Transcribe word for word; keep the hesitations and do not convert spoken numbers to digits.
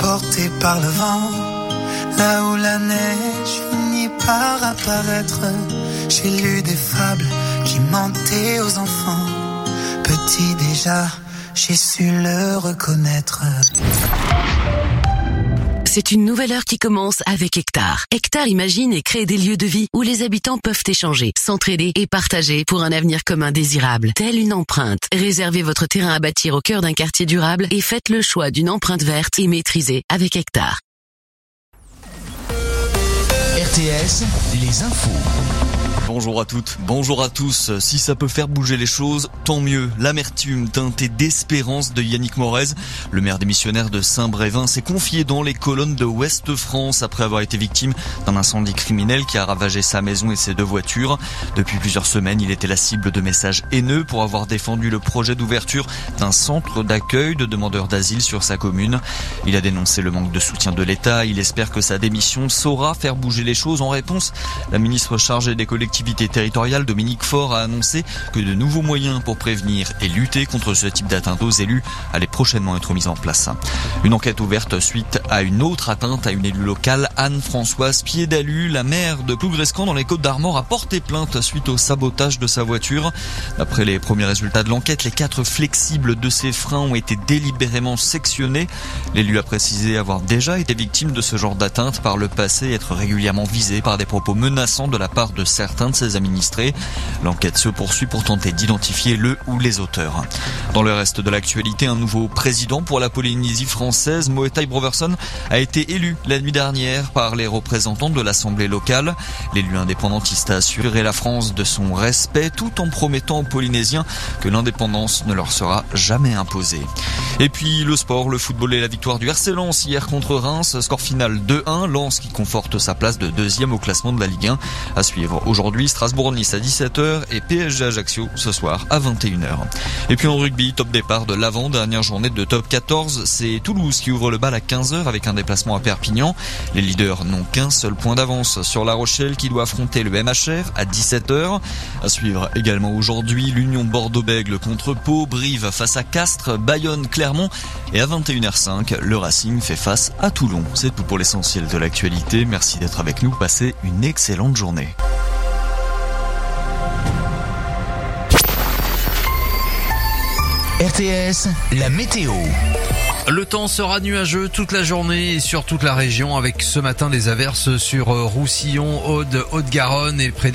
porté par le vent, là où la neige finit par apparaître. J'ai lu des fables qui mentaient aux enfants. Petit déjà, j'ai su le reconnaître. C'est une nouvelle heure qui commence avec Hectare. Hectare imagine et crée des lieux de vie où les habitants peuvent échanger, s'entraider et partager pour un avenir commun désirable. Telle une empreinte. Réservez votre terrain à bâtir au cœur d'un quartier durable et faites le choix d'une empreinte verte et maîtrisée avec Hectare. R T S, les infos. Bonjour à toutes, bonjour à tous. Si ça peut faire bouger les choses, tant mieux. L'amertume teintée d'espérance de Yannick Morez, le maire démissionnaire de Saint-Brévin, s'est confié dans les colonnes de Ouest France après avoir été victime d'un incendie criminel qui a ravagé sa maison et ses deux voitures. Depuis plusieurs semaines, il était la cible de messages haineux pour avoir défendu le projet d'ouverture d'un centre d'accueil de demandeurs d'asile sur sa commune. Il a dénoncé le manque de soutien de l'État. Il espère que sa démission saura faire bouger les choses. En réponse, la ministre chargée des collectivités territoriale, Dominique Faure, a annoncé que de nouveaux moyens pour prévenir et lutter contre ce type d'atteinte aux élus allaient prochainement être mis en place. Une enquête ouverte suite à une autre atteinte à une élue locale, Anne-Françoise Piédalu, la maire de Plougrescan dans les Côtes-d'Armor, a porté plainte suite au sabotage de sa voiture. D'après les premiers résultats de l'enquête, les quatre flexibles de ses freins ont été délibérément sectionnés. L'élu a précisé avoir déjà été victime de ce genre d'atteinte par le passé et être régulièrement visé par des propos menaçants de la part de certains de ses administrés. L'enquête se poursuit pour tenter d'identifier le ou les auteurs. Dans le reste de l'actualité, un nouveau président pour la Polynésie française, Moetai Broverson, a été élu la nuit dernière par les représentants de l'Assemblée locale. L'élu indépendantiste a assuré la France de son respect tout en promettant aux Polynésiens que l'indépendance ne leur sera jamais imposée. Et puis le sport, le football et la victoire du R C Lens hier contre Reims. Score final deux un, Lens qui conforte sa place de deuxième au classement de la Ligue un. À suivre aujourd'hui Strasbourg-Nice à dix-sept heures et P S G-Ajaccio ce soir à vingt et une heures. Et puis en rugby, top départ de l'avant-dernière journée de top quatorze. C'est Toulouse qui ouvre le bal à quinze heures avec un déplacement à Perpignan. Les leaders n'ont qu'un seul point d'avance sur La Rochelle qui doit affronter le M H R à dix-sept heures. À suivre également aujourd'hui l'Union Bordeaux-Bègles contre Pau, Brive face à Castres, Bayonne, Clermont et à vingt et une heures cinq, le Racing fait face à Toulon. C'est tout pour l'essentiel de l'actualité. Merci d'être avec nous. Passez une excellente journée. R T S, la météo. Le temps sera nuageux toute la journée et sur toute la région avec ce matin des averses sur Roussillon, Aude, Haute-Garonne et près des